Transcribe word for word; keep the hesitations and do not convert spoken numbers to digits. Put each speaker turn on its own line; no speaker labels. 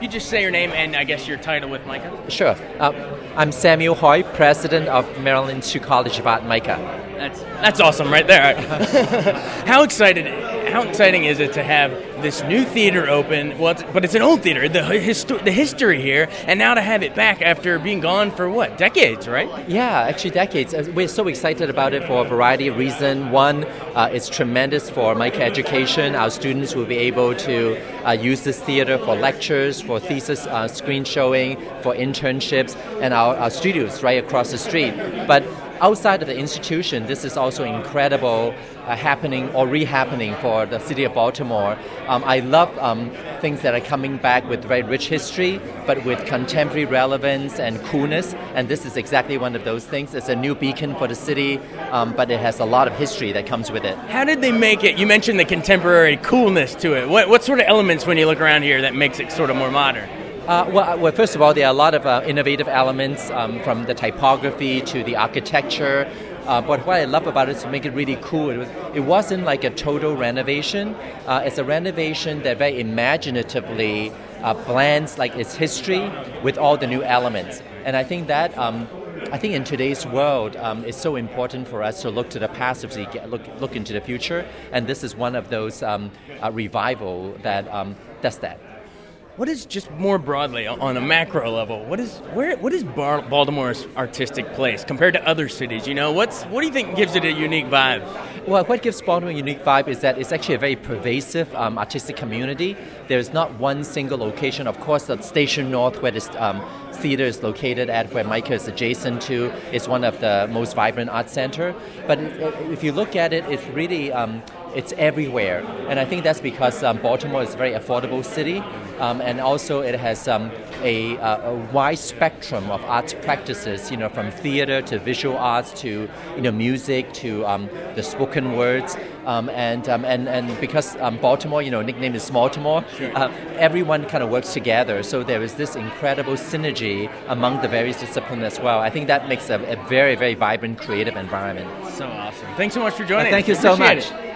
you just say your name and I guess your title with Micah?
Sure. Uh, I'm Samuel Hoy, president of Maryland Institute College of Art, MICA.
That's that's awesome right there. How excited, how exciting is it to have this new theater open? Well, it's, but it's an old theater, the histo- the history here, and now to have it back after being gone for what, decades, right?
Yeah, actually decades. We're so excited about it for a variety of reasons. One, uh, it's tremendous for MICA education. Our students will be able to uh, use this theater for lectures, for thesis uh, screen showing, for internships, and our, our studios right across the street. But outside of the institution, this is also incredible uh, happening or re-happening for the city of Baltimore. Um, I love um, things that are coming back with very rich history, but with contemporary relevance and coolness, and this is exactly one of those things. It's a new beacon for the city, um, but it has a lot of history that comes with it.
How did they make it? You mentioned the contemporary coolness to it. What, what sort of elements when you look around here that makes it sort of more modern?
Uh, well, well, first of all, there are a lot of uh, innovative elements um, from the typography to the architecture. Uh, but what I love about it is to make it really cool. It, was, it wasn't like a total renovation. Uh, it's a renovation that very imaginatively uh, blends like its history with all the new elements. And I think that um, I think in today's world, um, it's so important for us to look to the past as we get, look look into the future. And this is one of those um, uh, revival that um, does that.
What is, just more broadly on a macro level, what is where what is Bar- Baltimore's artistic place compared to other cities? You know, what's what do you think gives it a unique vibe?
Well, what gives Baltimore a unique vibe is that it's actually a very pervasive um, artistic community. There's not one single location. Of course, the Station North, where this um, theater is located at, where MICA is adjacent to, is one of the most vibrant art center. But if you look at it, it's really um, it's everywhere, and I think that's because um, Baltimore is a very affordable city, um, and also it has um, a, a wide spectrum of arts practices. You know, from theater to visual arts to you know music to um, the spoken words, um, and um, and and because um, Baltimore, you know, nickname is Smalltimore,
sure.
uh, everyone kind of works together. So there is this incredible synergy among the various disciplines as well. I think that makes a, a very very vibrant, creative environment.
So awesome! Thanks so much for joining.
Uh, thank
us.
you so
Appreciate
much.
It.